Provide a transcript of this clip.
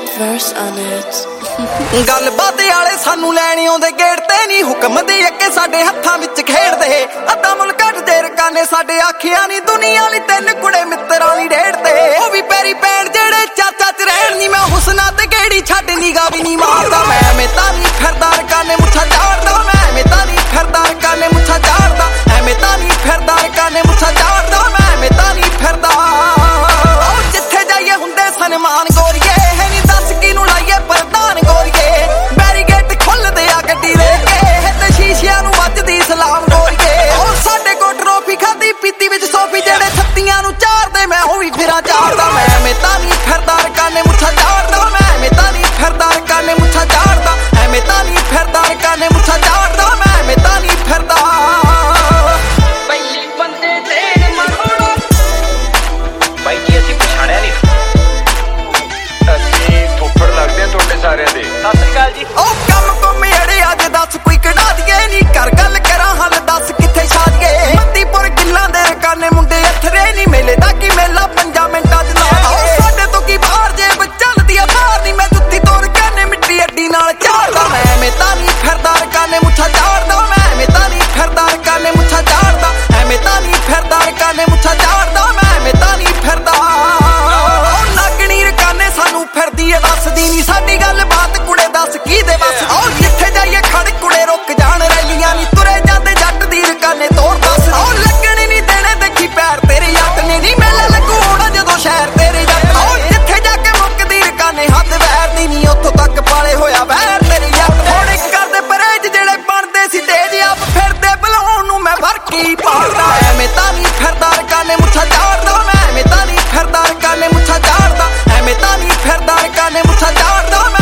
verse on it. ਗੱਲਬਾਤ ਵਾਲੇ ਸਾਨੂੰ ਲੈਣ ਆਉਂਦੇ ਗੇੜ ਤੇ ਨਹੀਂ ਹੁਕਮ ਦੇ ਅੱਗੇ ਸਾਡੇ ਹੱਥਾਂ ਵਿੱਚ ਖੇਡਦੇ ਅੱਧਾ ਮੁਲਕ ਦੇ ਰਕਾਨੇ ਸਾਡੇ ਆਖਿਆ ਨਹੀਂ ਦੁਨੀਆ ਵਾਲੀ ਤਿੰਨ ਕੁੜੇ ਮਿੱਤਰਾਂ ਦੀ ਢੇੜ ਤੇ ਉਹ ਵੀ ਪੈਰੀ ਪੈਣ ਜਿਹੜੇ ਚਾਚਾ ਚ ਰਹਿਣ ਨਹੀਂ ਮੈਂ ਹੁਸਨਾ ਤੇ ਕਿਹੜੀ ਛੱਡ ਨਿਗਾ ਵੀ ਨਹੀਂ ਮਾਰਦਾ ਮੈਂ ਤਾਂ ਨਹੀਂ ਫਿਰਦਾ ਰਕਾਨੇ ਮੁੱਛਾਂ ਝਾੜਦਾ ਮੈਂ ਤਾਂ ਨਹੀਂ ਫਿਰਦਾ ਰਕਾਨੇ ਮੁੱਛਾਂ ਝਾੜਦਾ ਐਵੇਂ ਤਾਂ ਨਹੀਂ ਫਿਰਦਾ ਰਕਾਨੇ ਮੁੱਛਾਂ ਝਾੜਦਾ ਮੈਂ ਤਾਂ ਨਹੀਂ ਫਿਰਦਾ ਜਿੱਥੇ ਜਾਈਏ ਹੁੰਦੇ ਸਨਮਾਨ ਗੋਰੀਏ ਹੈ ਨਹੀਂ ਦੱਸ ਕਿਨੂੰ ਲਾਈਏ ਪ੍ਰਧਾਨ ਗੋਰੀਏ ਬੈਰੀਗੇਟ ਖੁੱਲਦੇ ਆ ਗੱਡੀ ਦੇ ਕੇ ਤੇ ਸ਼ੀਸ਼ਿਆਂ ਨੂੰ ਵੱਜਦੀ ਸਲਾਮ ਗੋਰੀਏ ਉਹ ਸਾਡੇ ਕੋਲ ਟਰੋਫੀ ਖਾਦੀ ਪੀਤੀ ਵਿੱਚ ਸੋਫੀ ਜਿਹੜੇ ਛੱਤੀਆਂ ਨੂੰ ਚਾਰਦੇ ਮੈਂ ਉਹ ਵੀ ਫਿਰਾਂ ਚਾਰਦਾ ਮੈਂ ਤਾਂ ਨਹੀਂ ਫਿਰਦਾ ਰਕਾਨੇ ਮੁੱਛਾਂ ਝਾੜਦਾ ਮੈਂ ਤਾਂ ਨਹੀਂ ਫਿਰਦਾ ਰਕਾਨੇ ਮੁੱਛਾਂ ਝਾੜਦਾ ਐਵੇਂ ਤਾਂ ਨਹੀਂ ਫਿਰਦਾ ਰਕਾਨੇ ਮੁੱਛਾਂ ਝਾੜਦਾ ਮੈਂ ਤਾਂ ਨਹੀਂ ਫਿਰਦਾ ਪਹਿਲੀ ਬੰਦੇ ਦੇਣ ਮਰੋੜਾ ਬਾਈ ਜੀ ਅਸੀਂ ਪਛਾਣਿਆ ਨਹੀਂ ਅਸੀਂ ਥੋਪੜ ਲੱਗਦੇ ਆ ਤੁਹਾਡੇ ਸਾਰਿਆਂ ਦੇ ਸਤਿ ਸ੍ਰੀ ਅਕਾਲ ਜੀ ਉਹ ਕੰਮ ਕੁੰਮ ਅੜੇ ਅੱਜ ਦੱਸ ਕੋਈ ਕਢਾ ਦਈਏ ਨਹੀਂ ਕਰ ਗੱਲ ਕਰਾਂ ਹੱਲ ਦੱਸ ਕਿੱਥੇ ਛਾਦੀਏ ਮੱਤੀਪੁਰ ਗਿੱਲਾਂ ਦੇ ਰਕਾਨੇ ਮੁੰਡੇ ਅਥਰੇ ਨਹੀਂ ਮੇਲੇ ਦਾ ਕੀ ਮੇਲਾ 5 ਮਿੰਟਾਂ ਚ ਲਾ ਸਾਡੇ ਤੋਂ ਕੀ ਬਾਹਰ ਜੇ ਚੱਲਦੀ ਆ ਬਾਹਰ ਨਹੀਂ ਮੈਂ ਜੁੱਤੀ ਤੋੜ ਕੇ ਮਿੱਟੀ ਅੱਡੀ ਨਾਲ ਝਾੜਦਾ ਮੈਂ ਤਾਂ ਨਹੀਂ ਫਿਰਦਾ ਰਕਾਨੇ ਮੁੱਛਾਂ ਝਾੜਦਾ ਮੈਂ ਤਾਂ ਨਹੀਂ ਫਿਰਦਾ ਰਕਾਨੇ ਮੁੱਛਾਂ ਝਾੜਦਾ ਐਵੇਂ ਤਾਂ ਨਹੀਂ ਫਿਰਦਾ ਰਕਾਨੇ ਮੁੱਛਾਂ ਝਾੜਦਾ ਮੈਂ ਤਾਂ ਨਹੀਂ ਫਿਰਦਾ ਨਾਗਣੀ ਰਕਾਨੇ ਸਾਨੂੰ ਫਿਰਦੀ ਏ ਦੱਸਦੀ ਨਹੀਂ ਸਾਡੀ ਗੱਲ ਬਾਤ ਕੁੜੇ ਦੱਸ ਕੀ ਦੇ ਬਸ ਆਓ ਜਿੱਥੇ ਜਾਈਏ ਖੜ ਕੁੜੇ ਰੁਕ ਜਾਣ ਰੈਲੀਆਂ ਨਹੀਂ ਤੁਰੇ ਜਾਂਦੇ ਜੱਟ ਦੀ ਰਕਾਨੇ ਤੋੜ ਦੱਸ ਆਓ ਲੱਗਣੀ ਨਹੀਂ ਦੇਣੇ ਦੇਖੀ ਪੈਰ ਤੇਰੇ ਜੱਟ ਨੇ ਨਹੀਂ ਮੇਲਾ ਲੱਗੂ ਹੋਣਾ ਜਦੋਂ ਸ਼ਹਿਰ ਤੇਰੇ ਜੱਟ ਆਓ ਜਿੱਥੇ ਜਾ ਕੇ ਮੁੱਕਦੀ ਰਕਾਨੇ ਹੱਥ ਵੈਰ ਦੀ ਨਹੀਂ ਉੱਥੋਂ ਤੱਕ ਪਾਲੇ ਹੋਇਆ ਵੈਰ ਤੇਰੇ ਜੱਟ ਹੁਣ ਇੱਕ ਕਰਦੇ ਪਰੇਜ ਜਿਹੜੇ ਬਣਦੇ ਸੀ ਤੇਜ ਆਪ ਫਿਰਦੇ ਬਲਾਉਣ ਨੂੰ ਮੈਂ ਵਰਕੀ ਪਾੜਦਾ ਐਵੇਂ ਤਾਂ ਨਹੀਂ ਫਿਰਦਾ ਰਕਾਨੇ ਮੁੱਛਾਂ ਝਾੜਦਾ ਮੈਂ ਤਾਂ ਨਹੀਂ ਫਿਰਦਾ ਰਕਾਨੇ ਮੁੱਛਾਂ ਝਾੜਦਾ ਐਵੇਂ ਤਾਂ ਨਹੀਂ ਫਿਰਦਾ ਰਕਾਨੇ ਮੁੱਛਾਂ ਝਾੜਦਾ